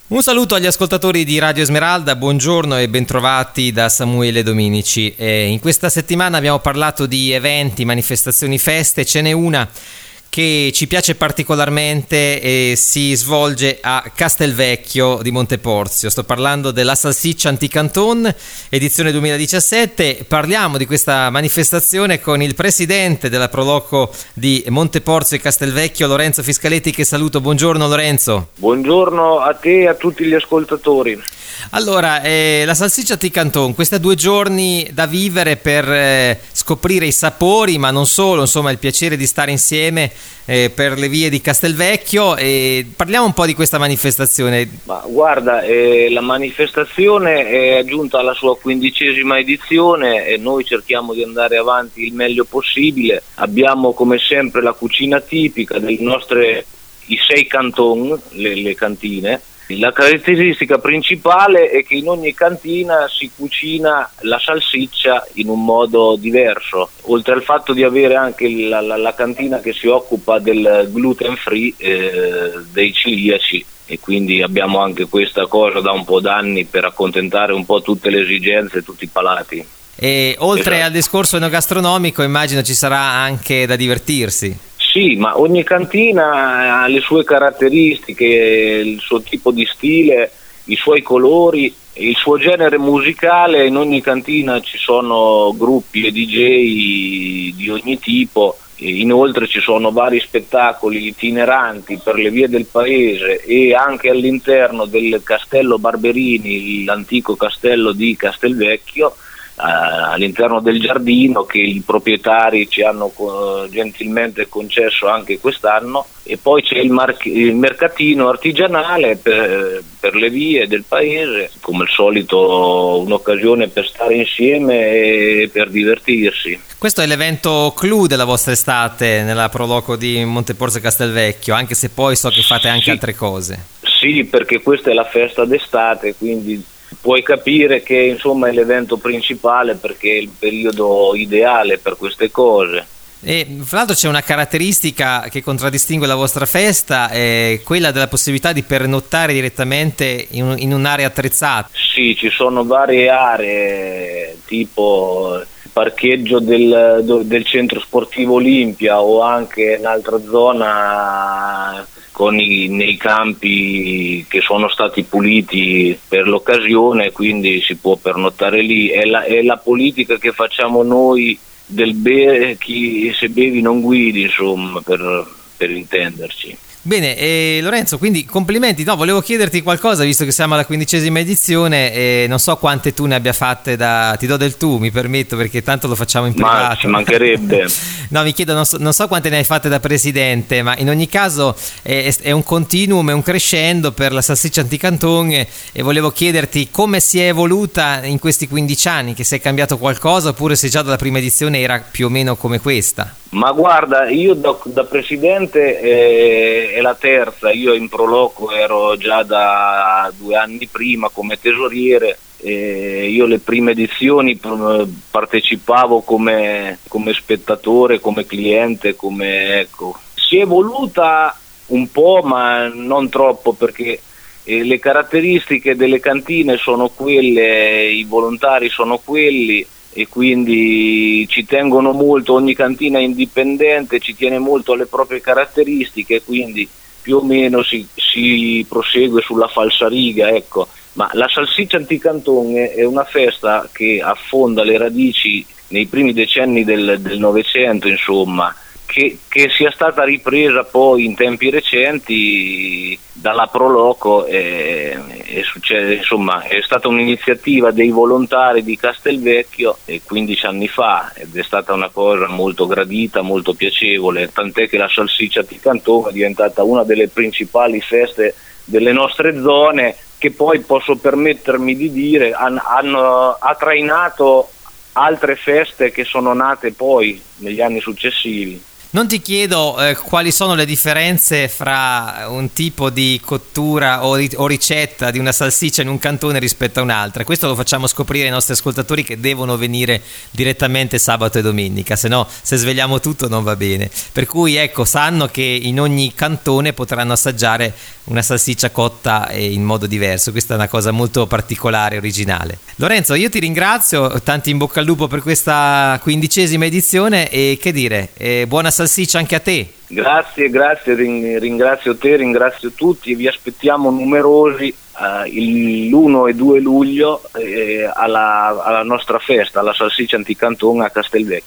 Un saluto agli ascoltatori di Radio Esmeralda, buongiorno e bentrovati da Samuele Dominici. In questa settimana abbiamo parlato di eventi, manifestazioni, feste, ce n'è una che ci piace particolarmente e si svolge a Castelvecchio di Monteporzio. Sto parlando della Salsiccia Anticanton, edizione 2017. Parliamo di questa manifestazione con il presidente della Proloco di Monteporzio e Castelvecchio, Lorenzo Fiscaletti, che saluto. Buongiorno Lorenzo. Buongiorno a te e a tutti gli ascoltatori. Allora, la Salsiccia Anticanton, questi 2 giorni da vivere per scoprire i sapori, ma non solo, insomma il piacere di stare insieme per le vie di Castelvecchio. Parliamo un po' di questa manifestazione. Ma guarda, la manifestazione è giunta alla sua 15ª edizione e noi cerchiamo di andare avanti il meglio possibile. Abbiamo come sempre la cucina tipica dei nostri i 6 canton, le cantine. La caratteristica principale è che in ogni cantina si cucina la salsiccia in un modo diverso, oltre al fatto di avere anche la cantina che si occupa del gluten free, dei celiaci, e quindi abbiamo anche questa cosa da un po' d'anni per accontentare un po' tutte le esigenze e tutti i palati. E oltre al discorso enogastronomico immagino ci sarà anche da divertirsi. Sì, ma ogni cantina ha le sue caratteristiche, il suo tipo di stile, i suoi colori, il suo genere musicale. In ogni cantina ci sono gruppi e DJ di ogni tipo. Inoltre ci sono vari spettacoli itineranti per le vie del paese e anche all'interno del Castello Barberini, l'antico castello di Castelvecchio, all'interno del giardino che i proprietari ci hanno gentilmente concesso anche quest'anno. E poi c'è il mercatino artigianale per le vie del paese, come al solito un'occasione per stare insieme e per divertirsi. Questo è l'evento clou della vostra estate nella Proloco di Monteporzio e Castelvecchio, anche se poi so che fate anche altre cose. Sì, perché questa è la festa d'estate, quindi puoi capire che insomma è l'evento principale perché è il periodo ideale per queste cose. E fra l'altro c'è una caratteristica che contraddistingue la vostra festa, è quella della possibilità di pernottare direttamente in un'area attrezzata. Sì, ci sono varie aree, tipo il parcheggio del centro sportivo Olimpia o anche un'altra zona nei campi che sono stati puliti per l'occasione, quindi si può pernottare lì. È la politica che facciamo noi del bere, chi se bevi non guidi, insomma, per intenderci. Bene, Lorenzo, quindi complimenti. No, volevo chiederti qualcosa, visto che siamo alla 15ª edizione, non so quante tu ne abbia fatte ti do del tu, mi permetto, perché tanto lo facciamo in privato. Ma ci mancherebbe. No, mi chiedo, non so quante ne hai fatte da presidente, ma in ogni caso è un continuum, è un crescendo per la Salsiccia Anticanton, e volevo chiederti come si è evoluta in questi 15 anni, che se è cambiato qualcosa oppure se già dalla prima edizione era più o meno come questa. Ma guarda, io da presidente è la terza, io in Proloco ero già da 2 anni prima come tesoriere. Io le prime edizioni partecipavo come spettatore, come cliente, si è evoluta un po' ma non troppo, perché le caratteristiche delle cantine sono quelle, i volontari sono quelli, e quindi ci tengono molto, ogni cantina è indipendente, ci tiene molto alle proprie caratteristiche, quindi più o meno si prosegue sulla falsariga, ecco. Ma la Salsiccia Anticanton è una festa che affonda le radici nei primi decenni del Novecento, insomma, che sia stata ripresa poi in tempi recenti dalla Proloco, insomma, è stata un'iniziativa dei volontari di Castelvecchio 15 anni fa, ed è stata una cosa molto gradita, molto piacevole, tant'è che la Salsiccia Anticanton è diventata una delle principali feste delle nostre zone, che poi posso permettermi di dire ha trainato altre feste che sono nate poi negli anni successivi. Non ti chiedo quali sono le differenze fra un tipo di cottura o ricetta di una salsiccia in un cantone rispetto a un'altra. Questo lo facciamo scoprire ai nostri ascoltatori che devono venire direttamente sabato e domenica, se no se svegliamo tutto non va bene. Per cui ecco, sanno che in ogni cantone potranno assaggiare una salsiccia cotta in modo diverso. Questa è una cosa molto particolare e originale. Lorenzo, io ti ringrazio, tanti in bocca al lupo per questa 15ª edizione e che dire, buona salsiccia anche a te. Grazie, ringrazio te, ringrazio tutti e vi aspettiamo numerosi l'1 e 2 luglio alla nostra festa, alla Salsiccia Anticanton a Castelvecchio.